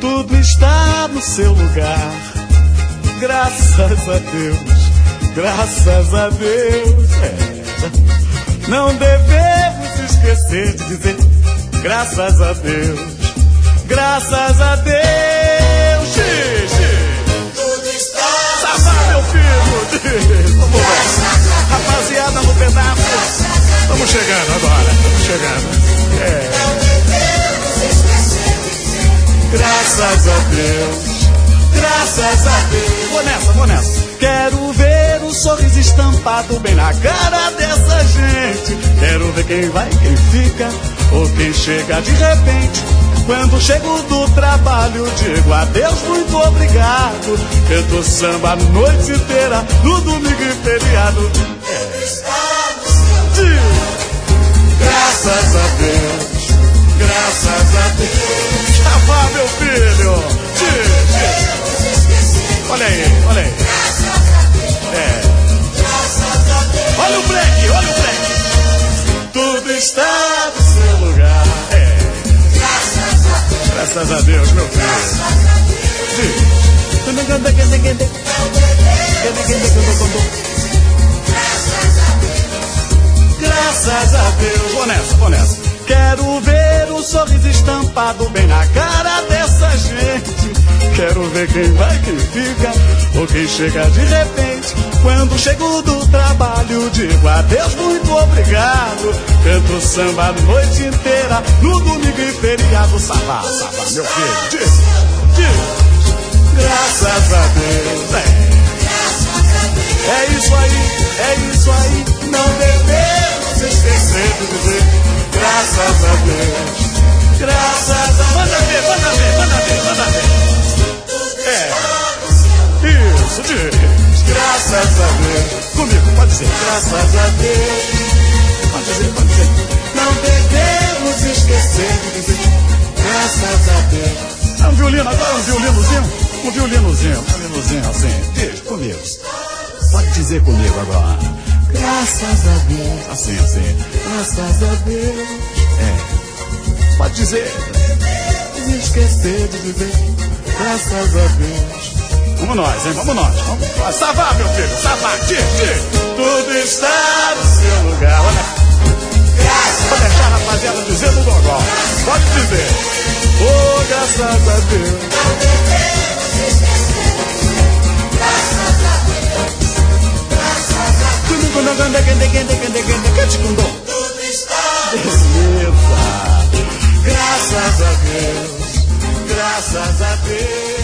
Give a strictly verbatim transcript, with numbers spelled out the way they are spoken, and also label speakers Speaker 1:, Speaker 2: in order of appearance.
Speaker 1: Tudo está no seu lugar. Graças a Deus, graças a Deus. É. Não devemos esquecer de dizer graças a Deus, graças a Deus. Xixi.
Speaker 2: Tudo está.
Speaker 1: Sabá, meu filho. Vamos lá. Rapaziada no pedaço. Estamos chegando agora, estamos chegando. É.
Speaker 2: Não devemos esquecer de dizer
Speaker 1: Graças a Deus, graças a Deus. Vou nessa, vou nessa. Quero ver um sorriso estampado bem na cara dessa gente. Quero ver quem vai, quem fica ou quem chega de repente. Quando chego do trabalho, digo adeus, muito obrigado. Canto samba a noite inteira, no domingo e feriado.
Speaker 2: tudo está no seu
Speaker 1: Diz, graças a Deus, graças a Deus. Javá, meu filho. Diz, diz.
Speaker 2: Devemos esquecer.
Speaker 1: Olha aí, olha aí.
Speaker 2: Graças a Deus.
Speaker 1: É.
Speaker 2: Graças a Deus.
Speaker 1: Olha o break, olha o break. Tudo está no seu lugar. É.
Speaker 2: Graças a Deus.
Speaker 1: Graças a Deus, meu filho.
Speaker 2: Graças a Deus.
Speaker 1: Diz.
Speaker 2: Não devemos esquecer de dizer graças a Deus.
Speaker 1: Graças a Deus. Vou nessa, vou nessa. Quero ver um sorriso estampado bem na cara dessa gente. Quero ver quem vai, quem fica ou quem chega de repente. Quando chego do trabalho, digo adeus, muito obrigado. Canto samba a noite inteira, no domingo e feriado. Sabá, sabá, meu filho. Diz, diz. Graças a Deus. É. É isso aí, é isso aí. Não devemos esquecer de dizer graças a Deus. Graças a Deus. Manda ver, manda ver, manda ver, manda ver. É. Isso, diz. Graças a Deus. Comigo, pode dizer. Graças a Deus. Pode dizer, pode dizer. Não devemos esquecer de dizer graças a Deus. É um violino, agora um violinozinho. Um violinozinho, um violinozinho assim. Diz comigo. Pode dizer comigo agora. Graças a Deus. Assim, assim. Graças a Deus. É. Pode dizer. Esquecer de dizer. Graças a Deus. Vamos nós, hein? Vamos nós. Vamos nós. Savá, meu filho. Savá. Diz, diz. Tudo está no seu lugar. Olha. Vou deixar a rapaziada dizer no gogó. Pode dizer. Oh, graças a Deus.
Speaker 2: Não devemos esquecer de dizer graças a Deus. Graças a Deus. Tudo está
Speaker 1: Beleza. Graças a Deus. Graças a Deus.